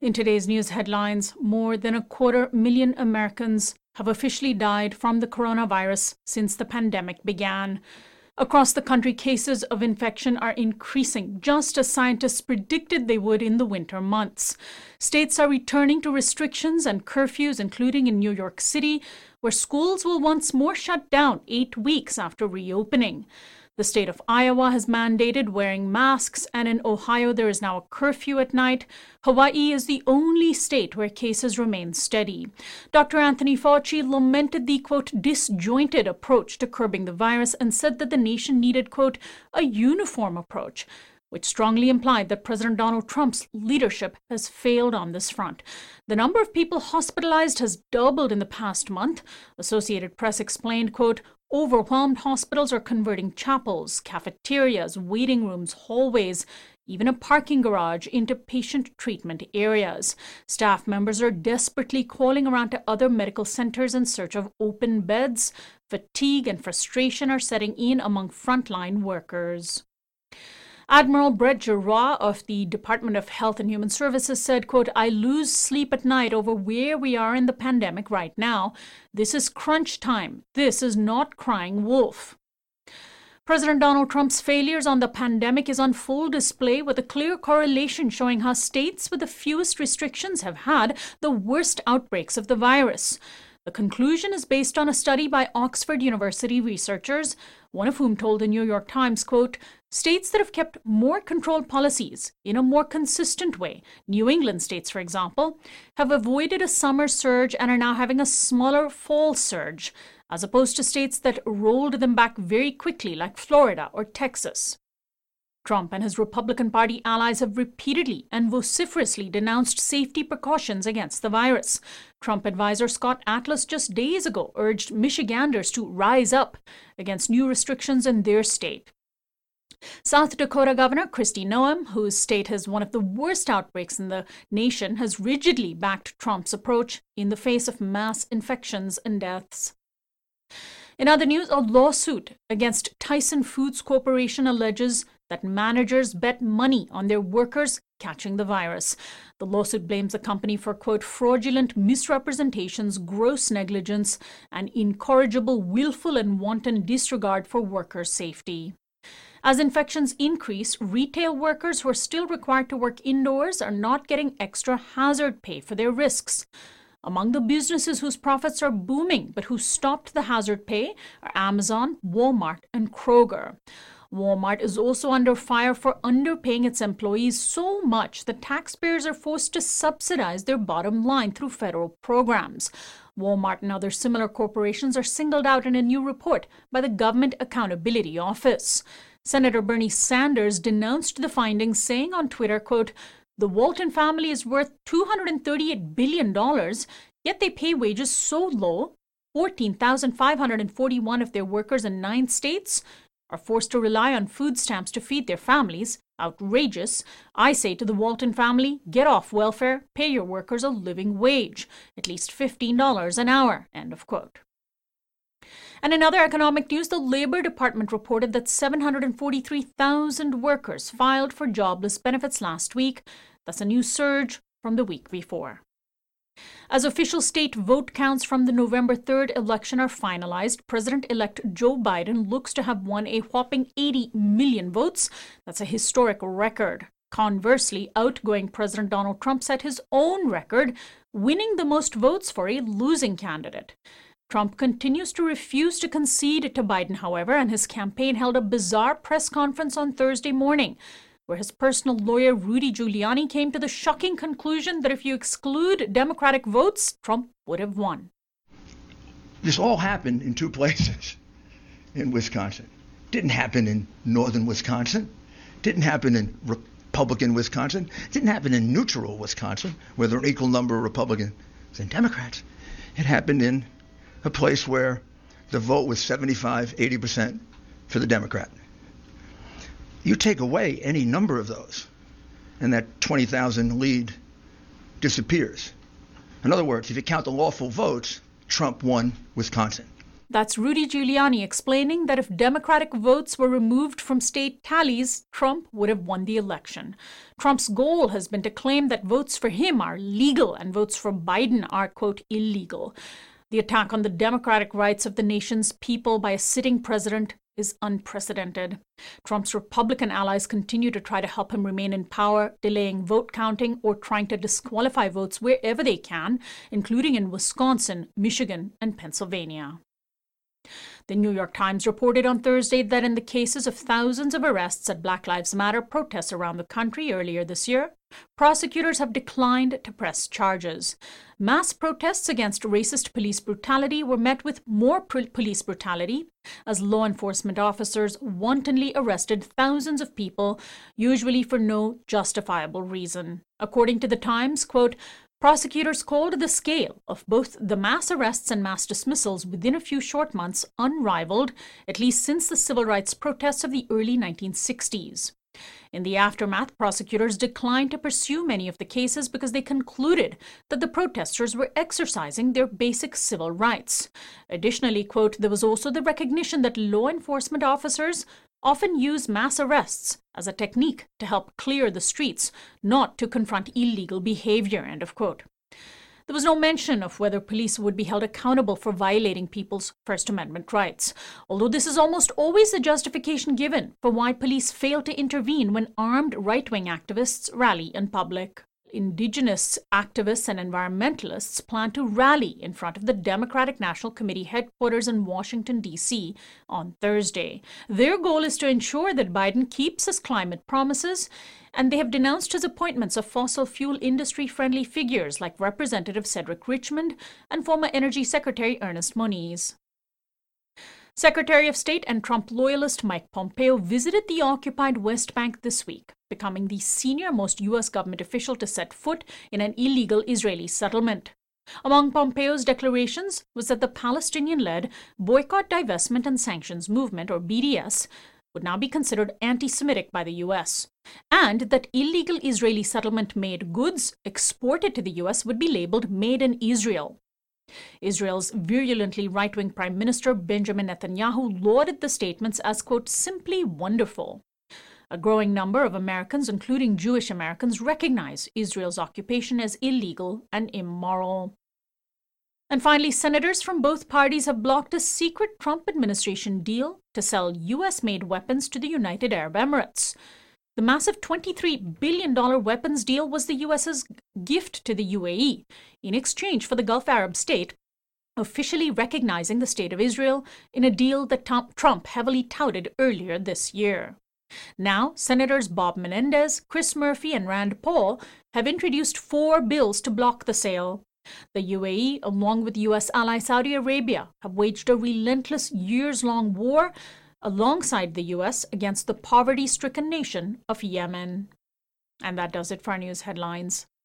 In today's news headlines, more than 250,000 Americans have officially died from the coronavirus since the pandemic began. Across the country, cases of infection are increasing, just as scientists predicted they would in the winter months. States are returning to restrictions and curfews, including in New York City, where schools will once more shut down 8 weeks after reopening. The state of Iowa has mandated wearing masks, and in Ohio there is now a curfew at night. Hawaii is the only state where cases remain steady. Dr. Anthony Fauci lamented the, quote, disjointed approach to curbing the virus and said that the nation needed, quote, a uniform approach, which strongly implied that President Donald Trump's leadership has failed on this front. The number of people hospitalized has doubled in the past month. Associated Press explained, quote, overwhelmed hospitals are converting chapels, cafeterias, waiting rooms, hallways, even a parking garage into patient treatment areas. Staff members are desperately calling around to other medical centers in search of open beds. Fatigue and frustration are setting in among frontline workers. Admiral Brett Giroir of the Department of Health and Human Services said, quote, I lose sleep at night over where we are in the pandemic right now. This is crunch time. This is not crying wolf. President Donald Trump's failures on the pandemic is on full display, with a clear correlation showing how states with the fewest restrictions have had the worst outbreaks of the virus. The conclusion is based on a study by Oxford University researchers, one of whom told the New York Times, quote, states that have kept more controlled policies in a more consistent way, New England states, for example, have avoided a summer surge and are now having a smaller fall surge, as opposed to states that rolled them back very quickly, like Florida or Texas. Trump and his Republican Party allies have repeatedly and vociferously denounced safety precautions against the virus. Trump advisor Scott Atlas just days ago urged Michiganders to rise up against new restrictions in their state. South Dakota Governor Kristi Noem, whose state has one of the worst outbreaks in the nation, has rigidly backed Trump's approach in the face of mass infections and deaths. In other news, a lawsuit against Tyson Foods Corporation alleges that managers bet money on their workers catching the virus. The lawsuit blames the company for, quote, fraudulent misrepresentations, gross negligence, and incorrigible, willful, and wanton disregard for worker safety. As infections increase, retail workers who are still required to work indoors are not getting extra hazard pay for their risks. Among the businesses whose profits are booming but who stopped the hazard pay are Amazon, Walmart, and Kroger. Walmart is also under fire for underpaying its employees so much that taxpayers are forced to subsidize their bottom line through federal programs. Walmart and other similar corporations are singled out in a new report by the Government Accountability Office. Senator Bernie Sanders denounced the findings, saying on Twitter, quote, the Walton family is worth $238 billion, yet they pay wages so low, 14,541 of their workers in 9 states are forced to rely on food stamps to feed their families. Outrageous. I say to the Walton family, get off welfare, pay your workers a living wage, at least $15 an hour, end of quote. And in other economic news, the Labor Department reported that 743,000 workers filed for jobless benefits last week. That's a new surge from the week before. As official state vote counts from the November 3rd election are finalized, President-elect Joe Biden looks to have won a whopping 80 million votes. That's a historic record. Conversely, outgoing President Donald Trump set his own record, winning the most votes for a losing candidate. Trump continues to refuse to concede to Biden, however, and his campaign held a bizarre press conference on Thursday morning, where his personal lawyer Rudy Giuliani came to the shocking conclusion that if you exclude Democratic votes, Trump would have won. This all happened in 2 places in Wisconsin. Didn't happen in northern Wisconsin. Didn't happen in Republican Wisconsin. Didn't happen in neutral Wisconsin, where there are an equal number of Republicans and Democrats. It happened in a place where the vote was 75, 80% for the Democrat. You take away any number of those, and that 20,000 lead disappears. In other words, if you count the lawful votes, Trump won Wisconsin. That's Rudy Giuliani explaining that if Democratic votes were removed from state tallies, Trump would have won the election. Trump's goal has been to claim that votes for him are legal and votes for Biden are, quote, illegal. The attack on the democratic rights of the nation's people by a sitting president is unprecedented. Trump's Republican allies continue to try to help him remain in power, delaying vote counting or trying to disqualify votes wherever they can, including in Wisconsin, Michigan, and Pennsylvania. The New York Times reported on Thursday that in the cases of thousands of arrests at Black Lives Matter protests around the country earlier this year, prosecutors have declined to press charges. Mass protests against racist police brutality were met with more police brutality as law enforcement officers wantonly arrested thousands of people, usually for no justifiable reason. According to the Times, quote, prosecutors called the scale of both the mass arrests and mass dismissals within a few short months unrivaled, at least since the civil rights protests of the early 1960s. In the aftermath, prosecutors declined to pursue many of the cases because they concluded that the protesters were exercising their basic civil rights. Additionally, quote, there was also the recognition that law enforcement officers often use mass arrests as a technique to help clear the streets, not to confront illegal behavior, end of quote. There was no mention of whether police would be held accountable for violating people's First Amendment rights, although this is almost always the justification given for why police fail to intervene when armed right-wing activists rally in public. Indigenous activists and environmentalists plan to rally in front of the Democratic National Committee headquarters in Washington, D.C. on Thursday. Their goal is to ensure that Biden keeps his climate promises, and they have denounced his appointments of fossil fuel industry-friendly figures like Representative Cedric Richmond and former Energy Secretary Ernest Moniz. Secretary of State and Trump loyalist Mike Pompeo visited the occupied West Bank this week, becoming the senior-most U.S. government official to set foot in an illegal Israeli settlement. Among Pompeo's declarations was that the Palestinian-led Boycott, Divestment and Sanctions Movement, or BDS, would now be considered anti-Semitic by the U.S., and that illegal Israeli settlement-made goods exported to the U.S. would be labeled Made in Israel. Israel's virulently right-wing Prime Minister Benjamin Netanyahu lauded the statements as, quote, simply wonderful. A growing number of Americans, including Jewish Americans, recognize Israel's occupation as illegal and immoral. And finally, senators from both parties have blocked a secret Trump administration deal to sell U.S.-made weapons to the United Arab Emirates. The massive $23 billion weapons deal was the U.S.'s gift to the UAE in exchange for the Gulf Arab state officially recognizing the State of Israel in a deal that Trump heavily touted earlier this year. Now, Senators Bob Menendez, Chris Murphy, and Rand Paul have introduced 4 bills to block the sale. The UAE, along with U.S. ally Saudi Arabia, have waged a relentless years-long war alongside the U.S. against the poverty-stricken nation of Yemen. And that does it for our news headlines.